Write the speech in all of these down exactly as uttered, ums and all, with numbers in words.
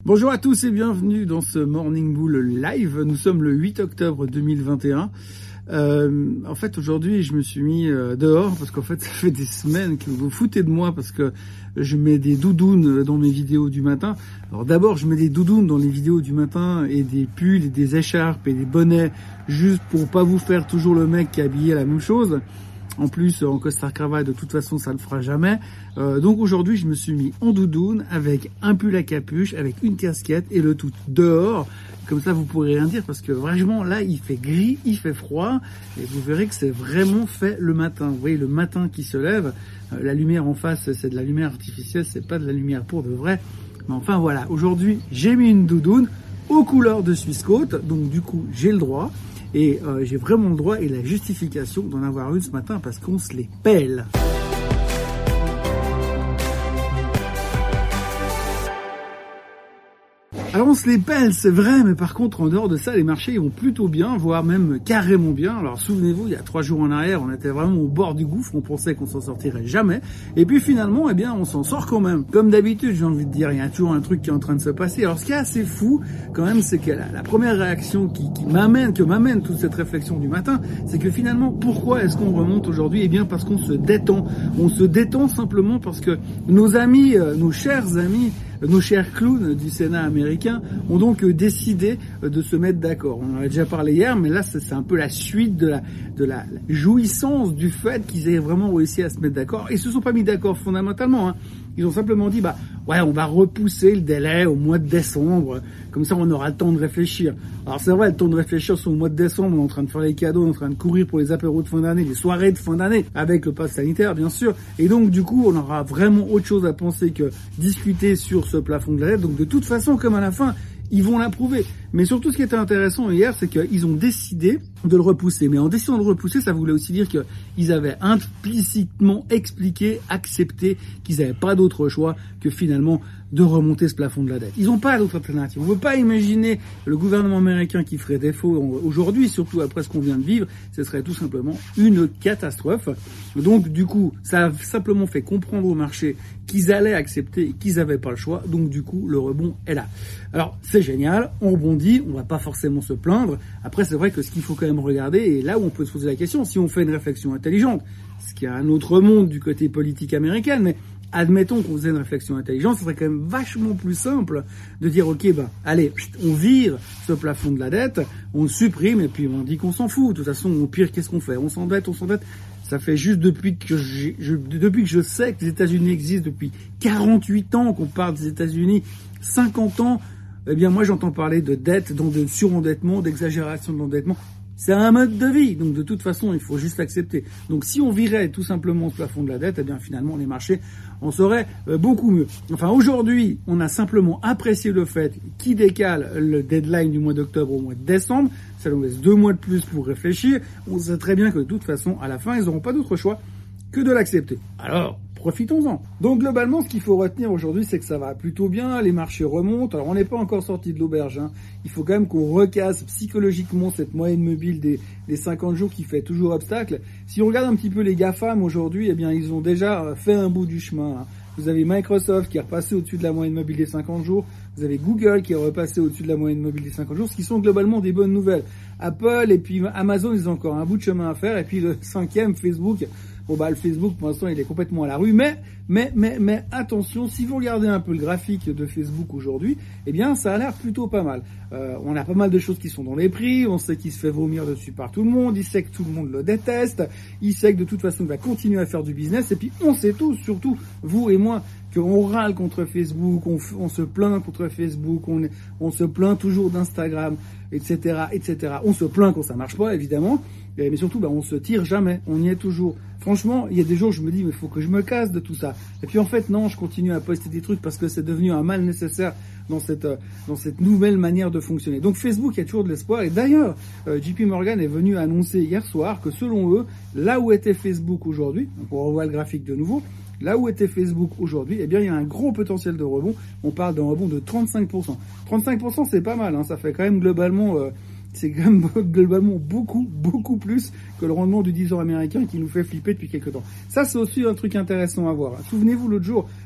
Bonjour à tous et bienvenue dans ce Morning Bull Live. Nous sommes le huit octobre deux mille vingt et un. Euh, en fait, aujourd'hui, je me suis mis euh, dehors parce qu'en fait, ça fait des semaines que vous vous foutez de moi parce que je mets des doudounes dans mes vidéos du matin. Alors d'abord, je mets des doudounes dans les vidéos du matin et des pulls et des écharpes et des bonnets juste pour pas vous faire toujours le mec qui est habillé à la même chose. En plus, en costard cravate, de toute façon, ça ne le fera jamais. Euh, donc aujourd'hui, je me suis mis en doudoune avec un pull à capuche, avec une casquette et le tout dehors. Comme ça, vous pourrez rien dire parce que vraiment, là, il fait gris, il fait froid. Et vous verrez que c'est vraiment fait le matin. Vous voyez, le matin qui se lève, euh, la lumière en face, c'est de la lumière artificielle, c'est pas de la lumière pour de vrai. Mais enfin, voilà. Aujourd'hui, j'ai mis une doudoune aux couleurs de Swissquote. Donc du coup, j'ai le droit. Et euh, j'ai vraiment le droit et la justification d'en avoir une ce matin parce qu'on se les pèle. Alors on se les pèle, c'est vrai, mais par contre en dehors de ça, les marchés ils vont plutôt bien, voire même carrément bien. Alors souvenez-vous, il y a trois jours en arrière, on était vraiment au bord du gouffre, on pensait qu'on s'en sortirait jamais. Et puis finalement, eh bien, on s'en sort quand même. Comme d'habitude, j'ai envie de dire, il y a toujours un truc qui est en train de se passer. Alors ce qui est assez fou, quand même, c'est que la, la première réaction qui, qui m'amène, que m'amène toute cette réflexion du matin, c'est que finalement, pourquoi est-ce qu'on remonte aujourd'hui? Eh bien, parce qu'on se détend. On se détend simplement parce que nos amis, nos chers amis, nos chers clowns du Sénat américain ont donc décidé de se mettre d'accord. On en a déjà parlé hier, mais là, c'est un peu la suite de la, de la jouissance du fait qu'ils aient vraiment réussi à se mettre d'accord. Ils se sont pas mis d'accord fondamentalement, hein. Ils ont simplement dit, bah, ouais, on va repousser le délai au mois de décembre. Comme ça, on aura le temps de réfléchir. Alors, c'est vrai, le temps de réfléchir sur le mois de décembre, on est en train de faire les cadeaux, on est en train de courir pour les apéros de fin d'année, les soirées de fin d'année, avec le pass sanitaire, bien sûr. Et donc, du coup, on aura vraiment autre chose à penser que discuter sur ce plafond de la dette. Donc, de toute façon, comme à la fin, ils vont l'approuver. Mais surtout, ce qui était intéressant hier, c'est qu'ils ont décidé de le repousser. Mais en décidant de le repousser, ça voulait aussi dire qu'ils avaient implicitement expliqué, accepté qu'ils n'avaient pas d'autre choix que finalement de remonter ce plafond de la dette. Ils n'ont pas d'autre alternative. On ne peut pas imaginer le gouvernement américain qui ferait défaut aujourd'hui, surtout après ce qu'on vient de vivre. Ce serait tout simplement une catastrophe. Donc, du coup, ça a simplement fait comprendre au marché qu'ils allaient accepter et qu'ils n'avaient pas le choix. Donc, du coup, le rebond est là. Alors, c'est génial. On rebondit. On va pas forcément se plaindre. Après, c'est vrai que ce qu'il faut quand même regarder, et là où on peut se poser la question, si on fait une réflexion intelligente, ce qui a un autre monde du côté politique américain, mais admettons qu'on faisait une réflexion intelligente, ce serait quand même vachement plus simple de dire, ok, bah, allez, on vire ce plafond de la dette, on le supprime, et puis on dit qu'on s'en fout. De toute façon, au pire, qu'est-ce qu'on fait? On s'endette, on s'endette. Ça fait juste depuis que je, je, depuis que je sais que les États-Unis existent, depuis quarante-huit ans qu'on parle des États-Unis, cinquante ans, eh bien, moi, j'entends parler de dette, donc de surendettement, d'exagération de l'endettement. C'est un mode de vie. Donc, de toute façon, il faut juste accepter. Donc, si on virait tout simplement ce plafond de la dette, eh bien, finalement, les marchés en seraient beaucoup mieux. Enfin, aujourd'hui, on a simplement apprécié le fait qu'ils décalent le deadline du mois d'octobre au mois de décembre. Ça nous laisse deux mois de plus pour réfléchir. On sait très bien que de toute façon, à la fin, ils n'auront pas d'autre choix que de l'accepter. Alors, profitons-en. Donc globalement, ce qu'il faut retenir aujourd'hui, c'est que ça va plutôt bien, les marchés remontent. Alors on n'est pas encore sorti de l'auberge, hein. Il faut quand même qu'on recasse psychologiquement cette moyenne mobile des, des cinquante jours qui fait toujours obstacle. Si on regarde un petit peu les GAFAM aujourd'hui, eh bien ils ont déjà fait un bout du chemin, hein. Vous avez Microsoft qui est repassé au-dessus de la moyenne mobile des cinquante jours. Vous avez Google qui est repassé au-dessus de la moyenne mobile des cinquante jours, ce qui sont globalement des bonnes nouvelles. Apple et puis Amazon, ils ont encore un bout de chemin à faire. Et puis le cinquième, Facebook. Bon bah le Facebook pour l'instant il est complètement à la rue, mais mais mais mais attention, si vous regardez un peu le graphique de Facebook aujourd'hui, eh bien ça a l'air plutôt pas mal. Euh, on a pas mal de choses qui sont dans les prix, on sait qu'il se fait vomir dessus par tout le monde, il sait que tout le monde le déteste, il sait que de toute façon il va continuer à faire du business, et puis on sait tous, surtout vous et moi, qu'on râle contre Facebook, on, on se plaint contre Facebook, on, on se plaint toujours d'Instagram, et cetera, et cetera. On se plaint quand ça marche pas, évidemment, mais surtout, bah, on se tire jamais, on y est toujours. Franchement, il y a des jours où je me dis, mais il faut que je me casse de tout ça. Et puis en fait, non, je continue à poster des trucs parce que c'est devenu un mal nécessaire dans cette dans cette nouvelle manière de fonctionner. Donc Facebook, il y a toujours de l'espoir. Et d'ailleurs, euh, J P Morgan est venu annoncer hier soir que selon eux, là où était Facebook aujourd'hui, donc on revoit le graphique de nouveau, là où était Facebook aujourd'hui, eh bien, il y a un gros potentiel de rebond. On parle d'un rebond de trente-cinq pour cent. trente-cinq pour cent, c'est pas mal, hein. Ça fait quand même globalement... Euh, c'est quand même globalement beaucoup, beaucoup plus que le rendement du dix ans américain qui nous fait flipper depuis quelques temps. Ça, c'est aussi un truc intéressant à voir. Souvenez-vous, l'autre jour,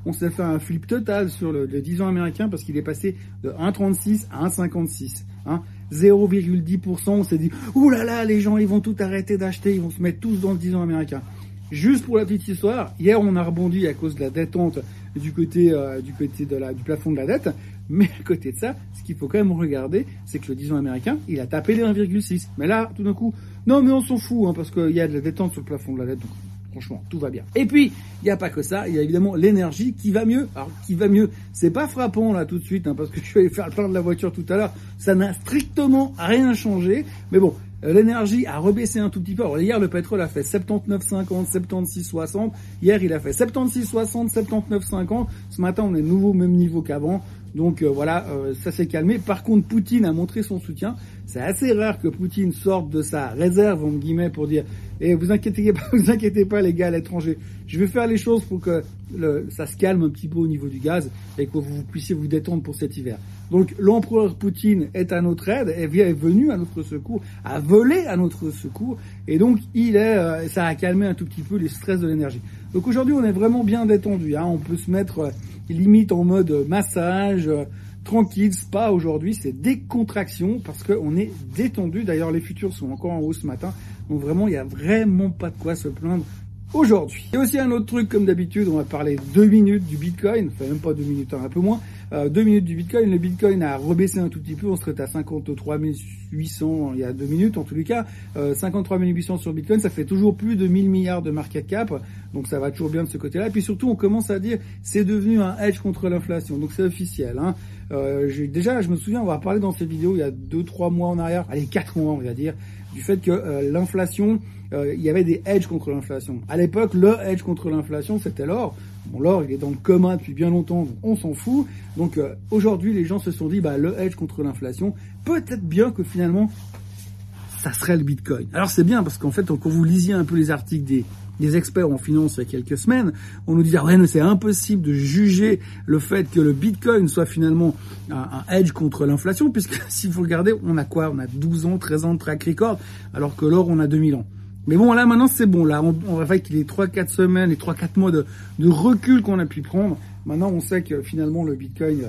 on s'est fait un flip total sur le, le dix ans américain parce qu'il est passé de un virgule trente-six à un virgule cinquante-six. Hein. zéro virgule dix pour cent, on s'est dit, ouh là là, les gens, ils vont tout arrêter d'acheter, ils vont se mettre tous dans le dix ans américain. Juste pour la petite histoire, hier, on a rebondi à cause de la détente du côté, euh, du côté de la, du plafond de la dette. Mais à côté de ça, ce qu'il faut quand même regarder, c'est que le dix ans américain, il a tapé les un virgule six. Mais là, tout d'un coup, non, mais on s'en fout, hein, parce qu'il y a de la détente sur le plafond de la dette. Donc, franchement, tout va bien. Et puis, il n'y a pas que ça, il y a évidemment l'énergie qui va mieux. Alors, qui va mieux, c'est pas frappant là tout de suite, hein, parce que je suis allé faire le plein de la voiture tout à l'heure. Ça n'a strictement rien changé. Mais bon, l'énergie a rebaissé un tout petit peu. Alors hier, le pétrole a fait soixante-neuf cinquante, soixante-seize soixante. Hier, il a fait soixante-seize soixante, soixante-neuf cinquante. Ce matin, on est de nouveau au même niveau qu'avant. Donc euh, voilà, euh, ça s'est calmé. Par contre, Poutine a montré son soutien. C'est assez rare que Poutine sorte de sa réserve, entre guillemets, pour dire eh, « vous inquiétez pas, vous inquiétez pas les gars à l'étranger. Je vais faire les choses pour que le, ça se calme un petit peu au niveau du gaz et que vous puissiez vous détendre pour cet hiver. » Donc l'empereur Poutine est à notre aide, est venu à notre secours, a volé à notre secours, et donc il est, euh, ça a calmé un tout petit peu les stress de l'énergie. Donc aujourd'hui, on est vraiment bien détendu. Hein. On peut se mettre euh, limite en mode massage, euh, tranquille, spa aujourd'hui, c'est décontraction parce qu'on est détendu. D'ailleurs, les futurs sont encore en haut ce matin. Donc vraiment, il n'y a vraiment pas de quoi se plaindre aujourd'hui. Il y a aussi un autre truc, comme d'habitude, on va parler deux minutes du Bitcoin, enfin même pas deux minutes, hein, un peu moins. Euh, deux minutes du Bitcoin, le Bitcoin a rebaissé un tout petit peu, on serait à cinquante-trois mille huit cents il y a deux minutes en tous les cas. Euh, cinquante-trois mille huit cents sur Bitcoin, ça fait toujours plus de mille milliards de market cap, donc ça va toujours bien de ce côté-là. Et puis surtout, on commence à dire, c'est devenu un hedge contre l'inflation, donc c'est officiel. Hein. Euh, j'ai, déjà, je me souviens, on va parler dans cette vidéo il y a deux, trois mois en arrière, allez, quatre mois on va dire, du fait que euh, l'inflation, euh, il y avait des hedges contre l'inflation. À l'époque, le hedge contre l'inflation, c'était l'or. Bon, l'or, il est dans le coma depuis bien longtemps, donc on s'en fout. Donc euh, aujourd'hui, les gens se sont dit, bah le hedge contre l'inflation, peut-être bien que finalement, ça serait le Bitcoin. Alors c'est bien, parce qu'en fait, quand vous lisiez un peu les articles des des experts en finance il y a quelques semaines, on nous disait ah ouais, mais c'est impossible de juger le fait que le Bitcoin soit finalement un, un hedge contre l'inflation, puisque si vous regardez, on a quoi? On a douze ans, treize ans de track record, alors que l'or, on a deux mille ans. Mais bon, là, maintenant, c'est bon. Là, on, on va faire qu'il les trois quatre semaines, les trois quatre mois de, de recul qu'on a pu prendre. Maintenant, on sait que finalement, le Bitcoin,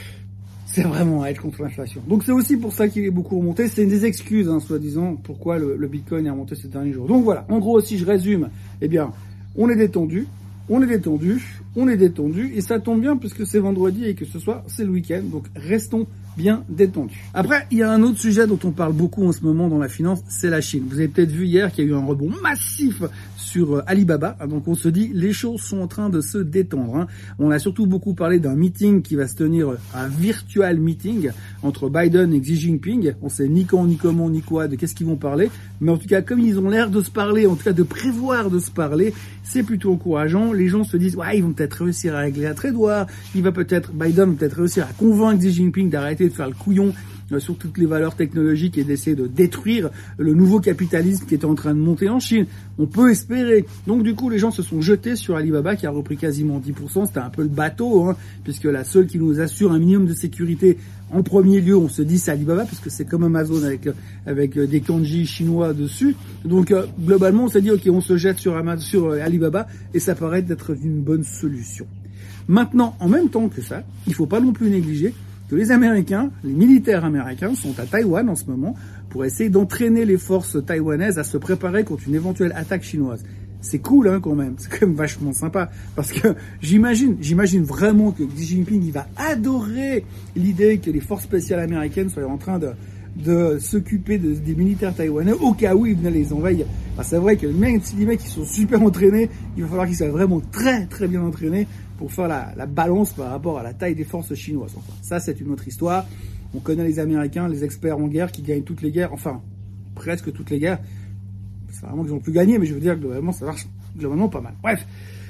c'est vraiment un hedge contre l'inflation. Donc, c'est aussi pour ça qu'il est beaucoup remonté. C'est une des excuses, hein, soi-disant, pourquoi le, le Bitcoin est remonté ces derniers jours. Donc, voilà. En gros, si je résume, eh bien, on est détendu, on est détendu, on est détendu. Et ça tombe bien puisque c'est vendredi et que ce soir, c'est le week-end. Donc, restons bien détendu. Après, il y a un autre sujet dont on parle beaucoup en ce moment dans la finance, c'est la Chine. Vous avez peut-être vu hier qu'il y a eu un rebond massif sur Alibaba. Donc on se dit, les choses sont en train de se détendre. Hein. On a surtout beaucoup parlé d'un meeting qui va se tenir, un virtual meeting entre Biden et Xi Jinping. On sait ni quand, ni comment, ni quoi, de qu'est-ce qu'ils vont parler. Mais en tout cas, comme ils ont l'air de se parler, en tout cas de prévoir de se parler, c'est plutôt encourageant. Les gens se disent, ouais, ils vont peut-être réussir à régler la trade war. Il va peut-être, Biden va peut-être réussir à convaincre Xi Jinping d'arrêter de faire le couillon sur toutes les valeurs technologiques et d'essayer de détruire le nouveau capitalisme qui était en train de monter en Chine. On peut espérer. Donc du coup, les gens se sont jetés sur Alibaba qui a repris quasiment dix pour cent. C'était un peu le bateau, hein, puisque la seule qui nous assure un minimum de sécurité en premier lieu, on se dit c'est Alibaba, puisque c'est comme Amazon avec avec des kanji chinois dessus. Donc euh, globalement, on s'est dit ok, on se jette sur, Amazon, sur Alibaba et ça paraît d'être une bonne solution. Maintenant, en même temps que ça, il faut pas non plus négliger que les Américains, les militaires américains sont à Taïwan en ce moment pour essayer d'entraîner les forces taïwanaises à se préparer contre une éventuelle attaque chinoise. C'est cool, hein, quand même. C'est quand même vachement sympa. Parce que j'imagine, j'imagine vraiment que Xi Jinping, il va adorer l'idée que les forces spéciales américaines soient en train de, de s'occuper de, des militaires taïwanais au cas où ils venaient les envahir. Enfin, c'est vrai que même si les mecs, ils sont super entraînés, il va falloir qu'ils soient vraiment très, très bien entraînés pour faire la, la balance par rapport à la taille des forces chinoises. Enfin, ça, c'est une autre histoire. On connaît les Américains, les experts en guerre qui gagnent toutes les guerres, enfin, presque toutes les guerres. C'est vraiment qu'ils ont plus gagné, mais je veux dire que globalement, ça marche globalement pas mal. Bref,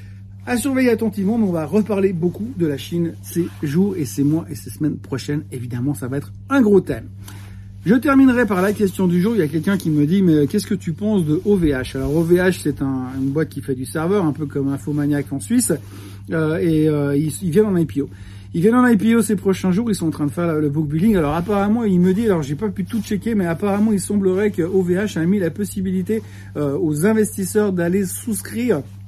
à surveiller attentivement, mais on va reparler beaucoup de la Chine ces jours et ces mois et ces semaines prochaines. Évidemment, ça va être un gros thème. Je terminerai par la question du jour. Il y a quelqu'un qui me dit, mais qu'est-ce que tu penses de O V H? Alors O V H, c'est un, une boîte qui fait du serveur, un peu comme Infomaniac en Suisse, euh, et euh, ils, ils viennent en I P O. Ils viennent en I P O ces prochains jours, ils sont en train de faire le book building. Alors apparemment, il me dit, alors j'ai pas pu tout checker, mais apparemment il semblerait que O V H a mis la possibilité euh, aux investisseurs d'aller souscrire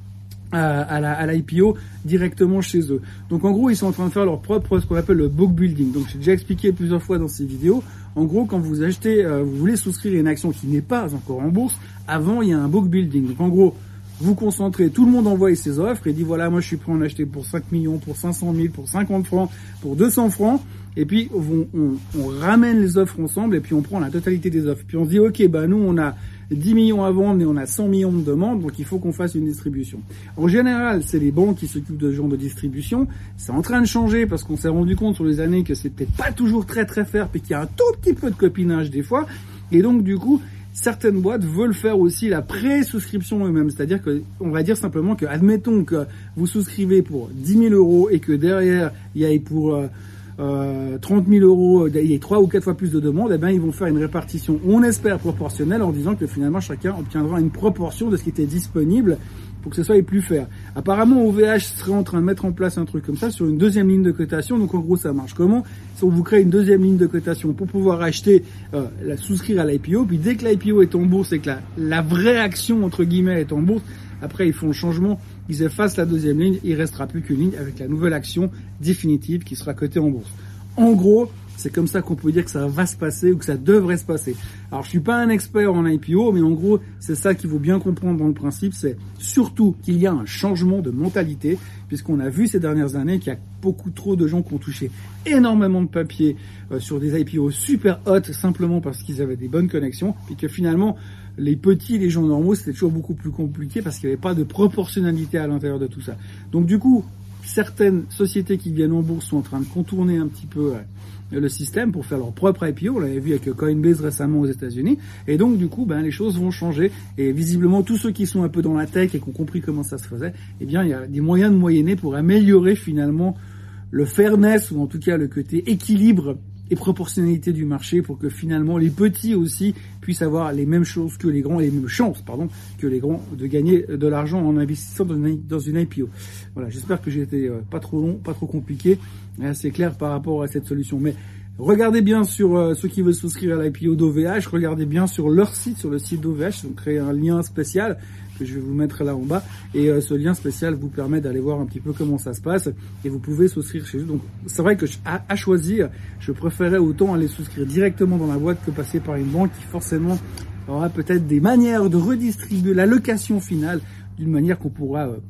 à, à la, à l'I P O directement chez eux. Donc en gros, ils sont en train de faire leur propre, ce qu'on appelle le book building. Donc j'ai déjà expliqué plusieurs fois dans ces vidéos. En gros, quand vous achetez, euh, vous voulez souscrire à une action qui n'est pas encore en bourse, avant il y a un book building. Donc en gros, vous concentrez, tout le monde envoie ses offres et dit voilà, moi je suis prêt à en acheter pour cinq millions, pour cinq cent mille, pour cinquante francs, pour deux cents francs. Et puis on, on, on ramène les offres ensemble et puis on prend la totalité des offres. Puis on se dit ok, bah nous on a dix millions à vendre mais on a cent millions de demandes, donc il faut qu'on fasse une distribution. En général, c'est les banques qui s'occupent de ce genre de distribution. C'est en train de changer parce qu'on s'est rendu compte sur les années que c'est peut-être pas toujours très très fair puis qu'il y a un tout petit peu de copinage des fois. Et donc du coup, certaines boîtes veulent faire aussi la pré-souscription eux-mêmes. C'est-à-dire que, on va dire simplement que, admettons que vous souscrivez pour dix mille euros et que derrière, il y ait pour euh, euh, trente mille euros, il y ait trois ou quatre fois plus de demandes, eh ben, ils vont faire une répartition, on espère proportionnelle, en disant que finalement, chacun obtiendra une proportion de ce qui était disponible pour que ce soit plus fair. Apparemment, O V H serait en train de mettre en place un truc comme ça sur une deuxième ligne de cotation. Donc en gros, ça marche comment? Si on vous crée une deuxième ligne de cotation pour pouvoir acheter, euh, la, souscrire à l'I P O, puis dès que l'I P O est en bourse et que la, la vraie action, entre guillemets, est en bourse, après ils font le changement, ils effacent la deuxième ligne, il restera plus qu'une ligne avec la nouvelle action définitive qui sera cotée en bourse. En gros, c'est comme ça qu'on peut dire que ça va se passer ou que ça devrait se passer. Alors, je suis pas un expert en I P O, mais en gros, c'est ça qu'il faut bien comprendre dans le principe, c'est surtout qu'il y a un changement de mentalité, puisqu'on a vu ces dernières années qu'il y a beaucoup trop de gens qui ont touché énormément de papier euh, sur des I P O super hot, simplement parce qu'ils avaient des bonnes connexions, et que finalement, les petits, les gens normaux, c'était toujours beaucoup plus compliqué parce qu'il n'y avait pas de proportionnalité à l'intérieur de tout ça. Donc du coup, certaines sociétés qui viennent en bourse sont en train de contourner un petit peu euh, le système pour faire leur propre I P O. On l'avait vu avec Coinbase récemment aux États-Unis. Et donc, du coup, ben, les choses vont changer. Et visiblement, tous ceux qui sont un peu dans la tech et qui ont compris comment ça se faisait, eh bien, il y a des moyens de moyenner pour améliorer finalement le fairness, ou en tout cas le côté équilibre et proportionnalité du marché, pour que finalement les petits aussi puissent avoir les mêmes choses que les grands, les mêmes chances, pardon, que les grands de gagner de l'argent en investissant dans une, dans une I P O. Voilà, j'espère que j'ai été euh, pas trop long, pas trop compliqué, et assez clair par rapport à cette solution. Mais regardez bien sur euh, ceux qui veulent souscrire à l'I P O d'O V H, regardez bien sur leur site, sur le site d'O V H, ils ont créé un lien spécial que je vais vous mettre là en bas, et euh, ce lien spécial vous permet d'aller voir un petit peu comment ça se passe, et vous pouvez souscrire chez eux. Donc c'est vrai que je, à, à choisir, je préférais autant aller souscrire directement dans la boîte que passer par une banque qui forcément aura peut-être des manières de redistribuer la location finale d'une manière qu'on pourra euh,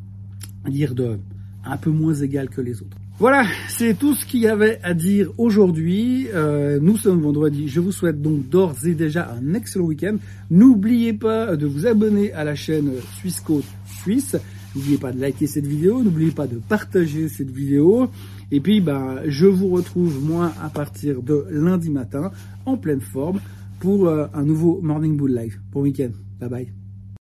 dire de un peu moins égale que les autres. Voilà, c'est tout ce qu'il y avait à dire aujourd'hui. Euh, nous sommes vendredi. Je vous souhaite donc d'ores et déjà un excellent week-end. N'oubliez pas de vous abonner à la chaîne Suisse Côte Suisse. N'oubliez pas de liker cette vidéo. N'oubliez pas de partager cette vidéo. Et puis, bah, je vous retrouve moi à partir de lundi matin en pleine forme pour euh, un nouveau Morning Bull Live. Bon week-end. Bye bye.